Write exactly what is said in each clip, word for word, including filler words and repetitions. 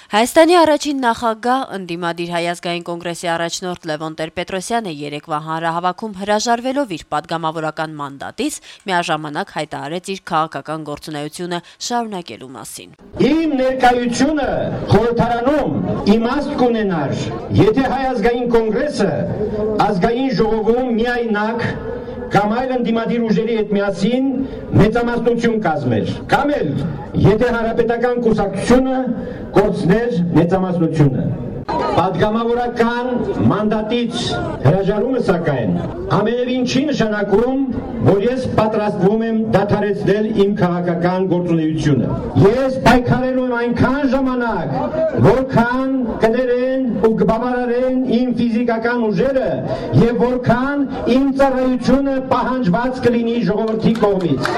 Հայաստանի առաջին նախագահ ընդդիմադիր Հայ ազգային կոնգրեսի առաջնորդ Լևոն Տեր-Պետրոսյանը երեկվա հանրահավաքում հրաժարվելով իր պատգամավորական մանդատից միաժամանակ հայտարարեց իր քաղաքական գործունեությունը շարունակելու մասին. Իմ ներկայությունը խորհրդարանում իմաստ կունենար, եթե Հայ ազգային կոնգրեսը ազգային ժողովում միայնակ կամ այլ ընդդիմադիր ուժերի հետ միասին մեծամասնություն կազմեր, կամ էլ եթե հանրապետական կուսակցությունը կորցներ մեծամասնությունը։ Պատգամավորական մանդատից հրաժարումը սակայն ամենևին չի նշանակում, որ ես պատրաստվում եմ դադարեցնել իմ քաղաքական գործունեությունը։ Ես պայքարելու եմ այնքան ժամանակ, որքան կներեն ու կբավարարեն իմ ֆիզիկական ուժերը եւ որքան իմ ծառայությունը պահանջված կլինի ժողովրդի կողմից։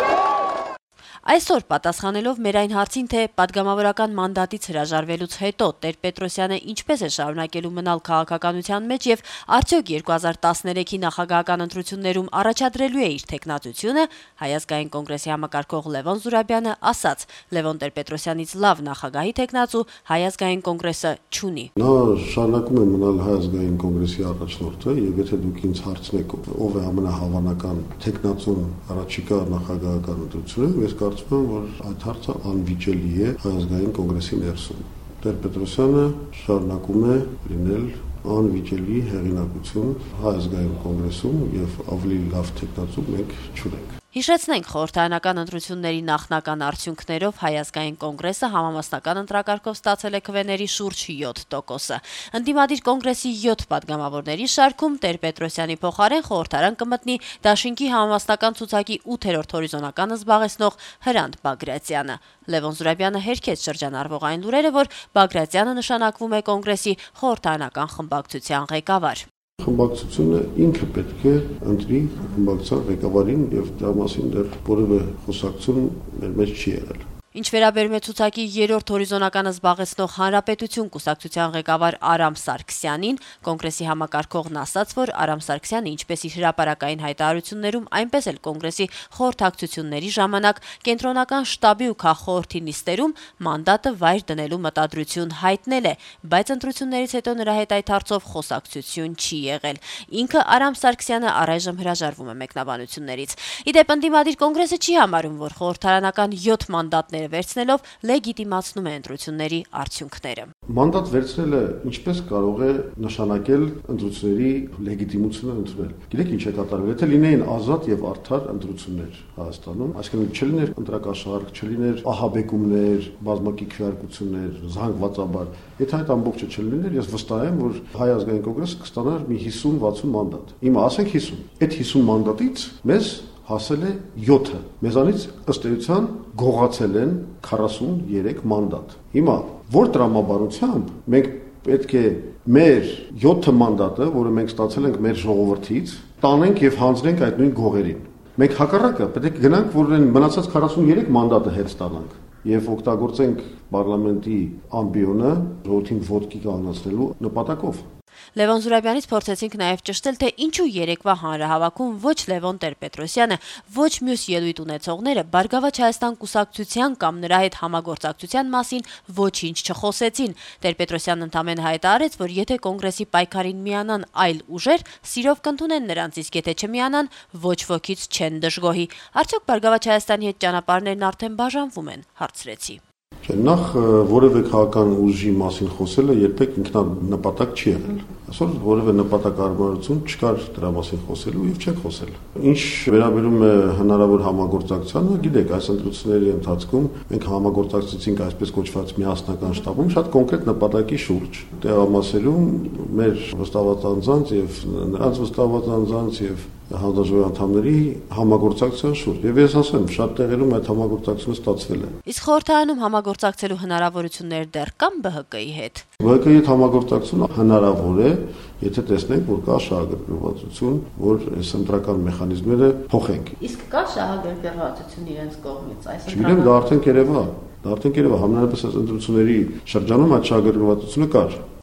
Այսօր պատասխանելով մեր այն հարցին, թե պատգամավորական մանդատից հրաժարվելուց հետո Տեր-Պետրոսյանը ինչպես է շարունակելու մնալ քաղաքականության մեջ եւ արդյոք երկու հազար տասներեքի նախագահական ընտրություններում առաջադրելու է իր թեկնածությունը, Հայ ազգային կոնգրեսի համակարգող Լևոն Զուրաբյանը ասաց. Լևոն Տեր-Պետրոսյանից լավ նախագահի թեկնածու Հայ ազգային կոնգրեսը չունի։ Նա շարունակում է մնալ Հայ ազգային կոնգրեսի առաջնորդը եւ եթե դուք ինձ հարցնեք ով է ամենահավանական թեկնածուն առաջիկա նախագահական ընտրությունում, ես կարծում եմ, որ այդ հարցը անվիճելի է Հայ ազգային կոնգրեսի ներսում։ Տեր-Պետրոսյանը շարունակում է լինել անվիճելի հեղինակություն Հայ ազգային կոնգրեսում եւ ավելի լավ թեկնածու մենք չունենք։ Հիշեցնենք, խորհրդարանական ընտրությունների նախնական արդյունքներով Հայ ազգային կոնգրեսը համամասնական ընտրակարգով ստացել է քվեների շուրջ յոթ տոկոսը։ Ընդդիմադիր կոնգրեսի յոթ պատգամավորների շարքում Տեր-Պետրոսյանի փոխարեն խորհրդարան կմտնի Դաշինքի համամասնական ցուցակի ութերորդ հորիզոնականը զբաղեցնող Հրանտ Բագրատյանը։ Լևոն Զուրաբյանը հերքեց շրջանառվող այն լուրերը, որ Բագրատյանը նշանակվում է կոնգրեսի խորհրդարանական խմբակցության ղեկավար։ Խմբակցությունը ինքը պետք է ընտրի խմբակցության ղեկավարին եւ դրա մասին դեռ որևէ խոսակցություն մեր մեջ չի եղել։ Ինչ վերաբերում է ցուցակի երրորդ հորիզոնականը զբաղեցնող Հանրապետություն կուսակցության ղեկավար Արամ Սարգսյանին, կոնգրեսի համակարգողն ասաց, որ Արամ Սարգսյանը ինչպես իր հրապարակային հայտարարություններում, այնպես էլ կոնգրեսի խորհրդակցությունների ժամանակ կենտրոնական շտաբի ու քաղխորհրդի նիստերում մանդատը վայր դնելու մտադրություն հայտնել է, բայց ընտրություններից հետո նրա հետ այդ հարցով խոսակցություն չի եղել։ Ինքը Արամ Սարգսյանը առայժմ հրաժարվում է մեկնաբանություններից։ Իդեպ ընդդիմադիր կոնգրեսը չի համարում, որ խորհրդարանական յոթ մանդատներ վերցնելով լեգիտիմացնում է ընտրությունների արդյունքները։ Մանդատ վերցնելը ինչպես կարող է նշանակել ընտրությունների լեգիտիմությունը ընդունել։ Գիտեք ինչ է կատարվել, եթե լինեին ազատ եւ արդար ընտրություններ Հայաստանում, այսինքն չլիներ ընտրակաշառք, չլիներ ահաբեկումներ, բազմակի քվեարկություններ, զանգվածաբար, եթե այդ ամբողջը չլիներ, ես վստահ եմ, որ Հայ ազգային կոնգրեսը կստանար մի հիսուն վաթսուն մանդատ։ Հիմա ասենք հիսուն։ Այդ հիսուն մանդատից մեզ հասել է յոթը։ Մեզանից ըստ էության գողացել են քառասուններեք մանդատ։ Հիմա որ տրամաբանությամբ մենք պետք է մեր յոթը մանդատը, որը մենք ստացել ենք մեր ժողովրդից, տանենք եւ հանձնենք այդ նույն գողերին։ Մենք հակառակը պետք է գնանք, որ այն մնացած քառասուններեք մանդատը հետ ստանանք եւ օգտագործենք պարլամենտի ամբիոնը ժողովրդին ոդկի կանգնեցնելու նպատակով։ Լևոն Զուրաբյանից փորձեցինք նաև ճշտել, թե ինչու երեկվա հանրահավաքում ոչ Լևոն Տեր-Պետրոսյանը, ոչ մյուս ելույթ ունեցողները Բարգավաճ Հայաստան կուսակցության կամ նրա հետ համագործակցության մասին ոչինչ չխոսեցին։ Տեր-Պետրոսյանն ընդամենը հայտարարեց, որ եթե կոնգրեսի պայքարին միանան այլ ուժեր, սիրով կընդունեն նրանց, իսկ եթե չմիանան, ոչ ոքից չեն դժգոհի։ Արդյոք Բարգավաճ Հայաստանի հետ ճանապարհներն արդեն բաժանվում են, հարցրեցի։ Նախ որևէ քաղաքական ուժի մասին խոսելը երբեք ինքնանպատակ չի եղել։ Այսօր որևէ նպատակարարություն չկար դրա մասին խոսելու եւ չեք խոսել։ Ինչ վերաբերում է հնարավոր համագործակցությանը, գիտեք, այս ընտրությունների ընթացքում մենք համագործակցեցինք այսպես կոչված միասնական շտաբում շատ կոնկրետ նպատակի շուրջ։ Տեղամասերում մեր վստահված անձանց եւ նրանց վստահված անձանց եւ հանձնաժողովի անդամների համագործակցության շուրջ։ Եվ ես ասեմ, շատ տեղերում այդ համագործակցությունը ստացվել է։ Իսկ խորհրդարանում համագործակցելու հնարավորություններ դեռ կան Բ Հ Կ-ի հետ։ Բ Հ Կ-ի հետ համագործակցությունը հնարավոր է, եթե տեսնենք, որ կա շահագրգռվածություն, որ այս ընտրական մեխանիզմները փոխենք։ Իսկ կա շահագրգռվածություն իրենց կողմից այս ընտրական։ Չգիտեմ, դա արդեն կերևա։ Դա արդեն կերևա, համենայնպես այս ընտրությունների շրջանում այդ շահագրգռվածությունը կար։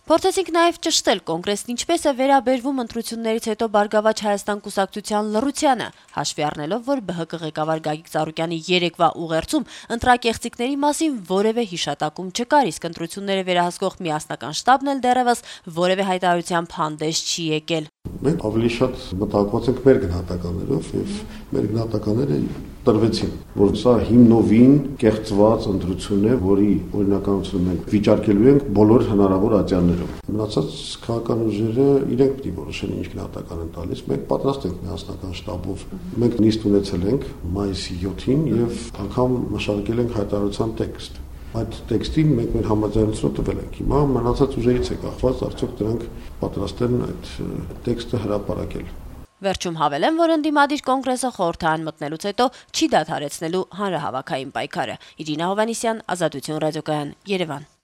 Փորձեցինք նաև ճշտել կոնգրեսն ինչպես է վերաբերվում ընտրություններից հետո Բարգավաճ Հայաստան կուսակցության լռությանը, հաշվի առնելով, որ ԲՀԿ ղեկավար Գագիկ Ծառուկյանի երեկվա ուղերձում ընտրակեղծիքների մասին որևէ հիշատակում չկար, իսկ ընտրությունները վերահսկող միասնական շտաբն էլ դեռևս որևէ հայտարարությամբ հանդես չի եկել։ Մենք ավելի շատ մտահոգված ենք մեր գնահատականներով եւ մեր գնահատականները տրվեցին, որ սա հիմնովին կեղծված ընտրություն է, որի օրինականությունը մենք վիճարկելու ենք բոլոր հնարավոր ատյաններով։ Մնացած քաղաքական ուժերը իրենք պետք է որոշեն ինչ գնահատական են տալիս։ Մենք պատրաստ ենք միասնական շտաբով։ Մենք նիստ ունեցել ենք մայիսի յոթին եւ անգամ մշակել ենք հայտարարության տեքստ։ Այդ տեքստին մենք մեր համաձայնությունը տվել ենք։ Հիմա մնացած ուժերից է կախված, արդյոք դրանք պատրաստ են այդ տեքստը հրապարակել։ Վերջում հավելեմ, որ ընդդիմադիր կոնգրեսը խորհրդարան մտնելուց հետո չի դադարեցնելու հանրահավաքային պայքարը։ Իրինա Հովհաննիսյան, Ազատություն ռադիոկայան, Երևան։